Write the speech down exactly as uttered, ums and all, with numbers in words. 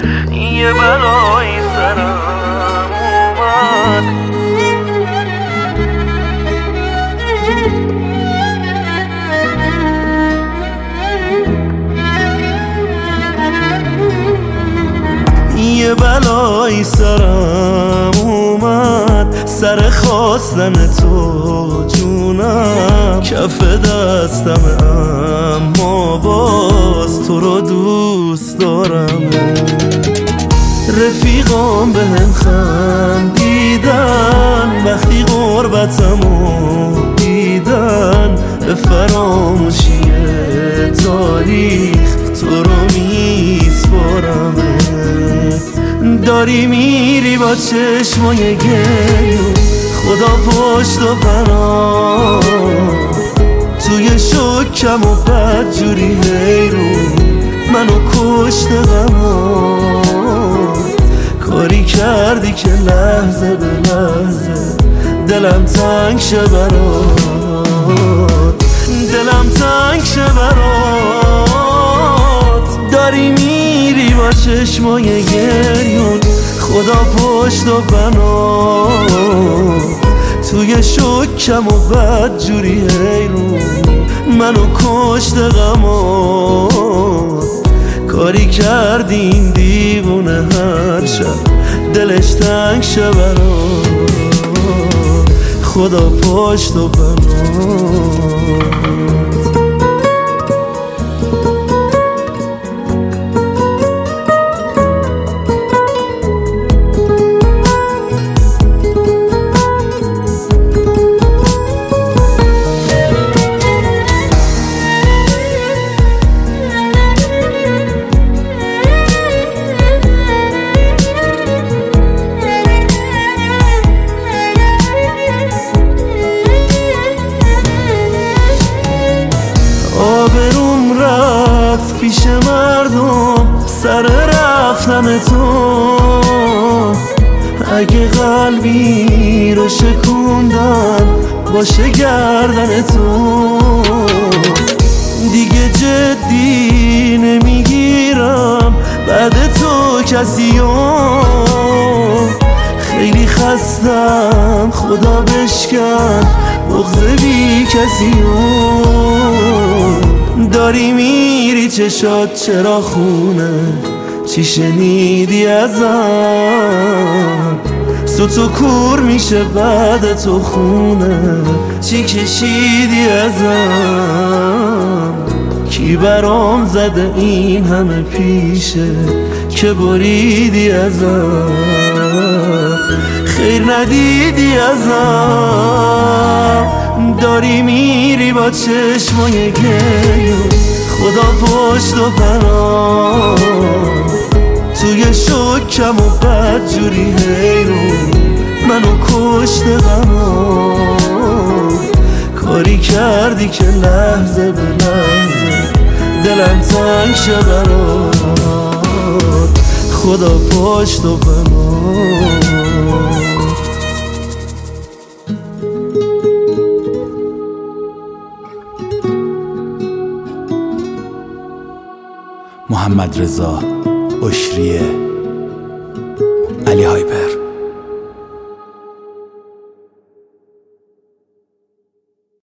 یه بلایی سرم اومد. یه بلایی سرم اومد، سر خواستن تو جونم کف دستم، اما باز تو رو دوست دارم. رفیقام بهم خندیدن وقتی غربتمو دیدن، به فراموشی تاریخ تو رو میسپارم. داری میری با چشمای گریون، خدا پشت و پناه، توی شکم و بدجوری حیرون منو کشت غمات. کاری کردی که لحظه به لحظه دلم تنگ شه برات، دلم تنگ شه برات. داری میری با چشمای گریون، خدا پشت و پناه، توی شکم و بدجوری حیرون منو کشت غمات. کاری کردی این دیوونه هر شب دلش تنگ شه برات، خدا پشت و پناه. آبروم رفت پیش مردم سر رفتن تو، اگه قلبی رو شکوندن باشه گردن تو. دیگه جدی نمیگیرم بعد تو کسیو، خیلی خستم خدا بشکن بغض بی کسیو. داری میری چشات چرا خونه، چی شنیدی ازم؟ سوتو کور میشه بعد تو خونه، چی کشیدی ازم؟ کی برام زده این همه پیشه که بریدی ازم؟ خیر ندیدی ازم. داری میری با چشمای گریون، خدا پشت و پناه، توی شکم و بدجوری حیرون منو کشت غمات. کاری کردی که لحظه به لحظه دلم تنگ شه برات، خدا پشت و پناه. محمد رضا اشریه.